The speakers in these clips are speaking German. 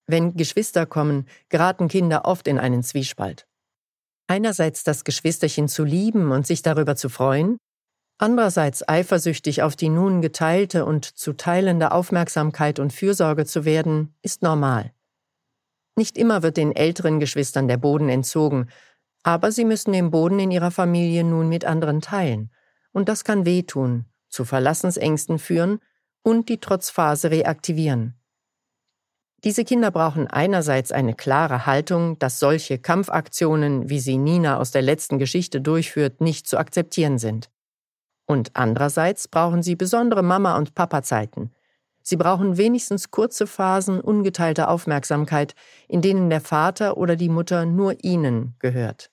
Wenn Geschwister kommen, geraten Kinder oft in einen Zwiespalt. Einerseits das Geschwisterchen zu lieben und sich darüber zu freuen, andererseits eifersüchtig auf die nun geteilte und zu teilende Aufmerksamkeit und Fürsorge zu werden, ist normal. Nicht immer wird den älteren Geschwistern der Boden entzogen, aber sie müssen den Boden in ihrer Familie nun mit anderen teilen. Und das kann wehtun, zu Verlassensängsten führen und die Trotzphase reaktivieren. Diese Kinder brauchen einerseits eine klare Haltung, dass solche Kampfaktionen, wie sie Nina aus der letzten Geschichte durchführt, nicht zu akzeptieren sind. Und andererseits brauchen sie besondere Mama- und Papa-Zeiten. Sie brauchen wenigstens kurze Phasen ungeteilter Aufmerksamkeit, in denen der Vater oder die Mutter nur ihnen gehört.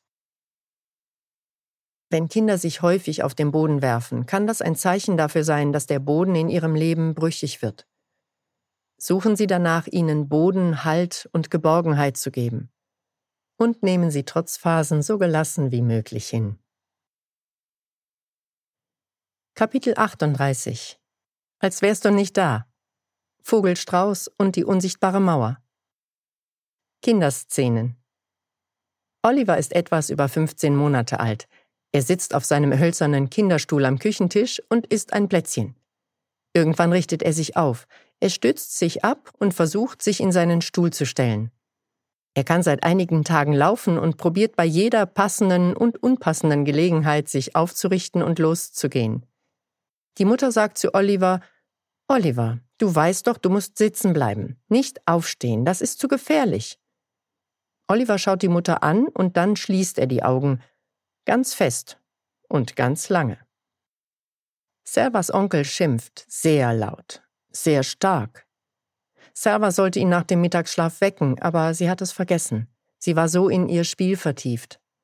Wenn Kinder sich häufig auf den Boden werfen, kann das ein Zeichen dafür sein, dass der Boden in ihrem Leben brüchig wird. Suchen Sie danach, ihnen Boden, Halt und Geborgenheit zu geben. Und nehmen Sie Trotzphasen so gelassen wie möglich hin. Kapitel 38 Als wärst du nicht da. Vogel Strauß und die unsichtbare Mauer. Kinderszenen. Oliver ist etwas über 15 Monate alt. Er sitzt auf seinem hölzernen Kinderstuhl am Küchentisch und isst ein Plätzchen. Irgendwann richtet er sich auf. Er stützt sich ab und versucht, sich in seinen Stuhl zu stellen. Er kann seit einigen Tagen laufen und probiert bei jeder passenden und unpassenden Gelegenheit, sich aufzurichten und loszugehen. Die Mutter sagt zu Oliver: »Oliver, du weißt doch, du musst sitzen bleiben, nicht aufstehen, das ist zu gefährlich.« Oliver schaut die Mutter an und dann schließt er die Augen, ganz fest und ganz lange. Servas Onkel schimpft sehr laut, sehr stark. Serva sollte ihn nach dem Mittagsschlaf wecken, aber sie hat es vergessen. Sie war so in ihr Spiel vertieft.